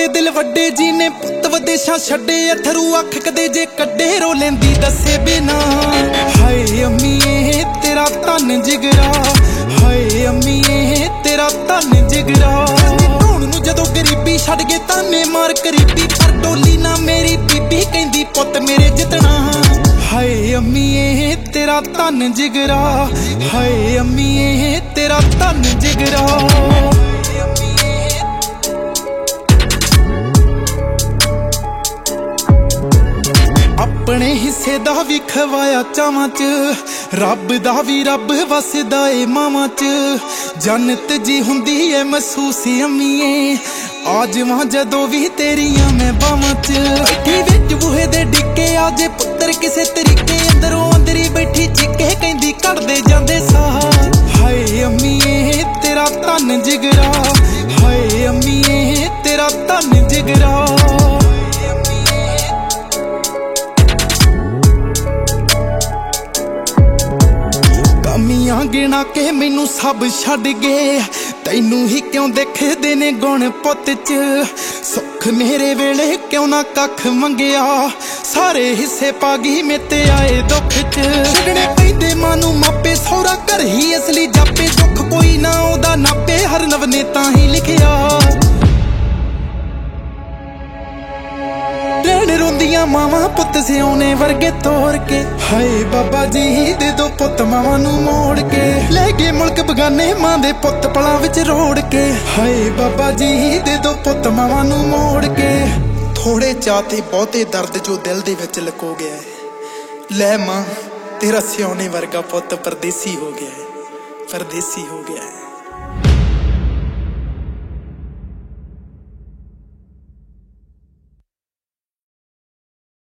ਵੱਡੇ ਦਿਲ ਵੱਡੇ ਜੀ ਨੇ ਪੁੱਤ ਵਿਦੇਸ਼ਾਂ ਛੱਡੇ ਅਥਰੂ ਅੱਖ ਕਦੇ ਜੇ ਕੱਢੇ ਰੋ ਲੈਂਦੀ ਦੱਸੇ ਬਿਨਾ। ਹਾਏ ਅੰਮੀਏ ਤੇਰਾ ਧੰਨ ਜਿਗਰਾ, ਹਾਏ ਅੰਮੀਏ ਤੇਰਾ ਧੰਨ ਜਿਗਰਾ। ਢੂਣ ਨੂੰ ਜਦੋਂ ਗਰੀਬੀ ਛੱਡ ਗਏ ਤਾਨੇ ਮਾਰ ਕਰੀਬੀ, ਪਰ ਡੋਲੀ ਨਾ ਮੇਰੀ ਬੀਬੀ ਕਹਿੰਦੀ ਪੁੱਤ ਮੇਰੇ ਜਿੱਤਣਾ। ਹਾਏ ਅੰਮੀਏ ਤੇਰਾ ਧੰਨ ਜਿਗਰਾ, ਹਾਏ ਅੰਮੀਏ ਤੇਰਾ ਧੰਨ ਜਿਗਰਾ। ਆਪਣੇ ਹਿੱਸੇ ਦਾ ਵੀ ਖਵਾਇਆ ਚਾਵਾਂ ਚ, ਰੱਬ ਦਾ ਵੀ ਰੱਬ ਵਸਦਾ ਏ ਮਾਵਾਂ ਚ। ਜੰਨਤ ਜੀ ਹੁੰਦੀ ਏ ਮਹਿਸੂਸ ਅੰਮੀਏ, ਆ ਜਾਵਾਂ ਜਦੋਂ ਵੀ ਤੇਰੀਆਂ ਮੈਂ ਬਾਵਾਂ ਚ। ਬੈਠੀ ਵਿੱਚ ਬੂਹੇ ਦੇ ਡਿੱਕੇ ਆ ਜੇ ਪੁੱਤਰ ਕਿਸੇ ਤਰੀਕੇ, ਅੰਦਰੋਂ ਅੰਦਰੀ ਬੈਠੀ ਚੀਕੇ ਕਹਿੰਦੀ ਕੱਢਦੇ ਜਾਂਦੇ ਸਾਹ। ਹਾਏ ਅੰਮੀਏ ਤੇਰਾ ਧੰਨ ਜਿਗਰਾ, ਹਾਏ ਅੰਮੀਏ ਤੇਰਾ ਧੰਨ ਜਿਗਰਾ। ਕਮੀਆਂ ਗਿਣਾ ਕੇ ਮੈਨੂੰ ਸਭ ਛੱਡ ਗਏ, ਤੈਨੂੰ ਹੀ ਕਿਉਂ ਦੇਖਦੇ ਨੇ ਗੁਣ ਪੁੱਤ ਚ। ਸੁੱਖ ਮੇਰੇ ਵੇਲੇ ਕਿਉਂ ਨਾ ਕੱਖ ਮੰਗਿਆ, ਸਾਰੇ ਹਿੱਸੇ ਪਾ ਗਈ ਮੇਤੇ ਆਏ ਦੁੱਖ ਚ। ਛੱਡਣੇ ਪੈਂਦੇ ਮਾਂ ਨੂੰ ਮਾਪੇ, ਸਹੁਰਾ ਘਰ ਹੀ ਅਸਲੀ ਜਾਪੇ। ਦੁੱਖ ਕੋਈ ਨਾ ਉਹਦਾ ਨਾਪੇ, ਹਰ ਨਵ ਨੇ ਤਾਂ ਹੀ ਲਿਖਿਆ। ਰਹਿਣ ਰੋਂਦੀਆਂ ਮਾਵਾਂ ਪੁੱਤ ਸਿਉਣੇ ਵਰਗੇ ਤੋਰ ਕੇ, ਹਾਏ ਬਾਬਾ ਜੀ ਦੇ ਦੋ ਪੁੱਤ ਮਾਵਾਂ ਨੂੰ ਮੋੜ ਕੇ। ਲੈ ਗਏ ਮੁਲਕ ਬਗਾਨੇ ਮਾਂ ਦੇ ਪੁੱਤ ਪਲਾਂ ਵਿੱਚ ਰੋੜ ਕੇ, ਹਾਏ ਬਾਬਾ ਜੀ ਦੇ ਦੋ ਪੁੱਤ ਮਾਵਾਂ ਨੂੰ ਮੋੜ ਕੇ। ਥੋੜੇ ਚਾਅ ਤੇ ਬਹੁਤੇ ਦਰਦ ਜੋ ਦਿਲ ਦੇ ਵਿੱਚ ਲੁਕੋ ਗਿਆ ਹੈ। ਲੈ ਮਾਂ ਤੇਰਾ ਸਿਉਣੇ ਵਰਗਾ ਪੁੱਤ ਪਰਦੇਸੀ ਹੋ ਗਿਆ ਹੈ, ਪਰਦੇਸੀ ਹੋ ਗਿਆ ਹੈ।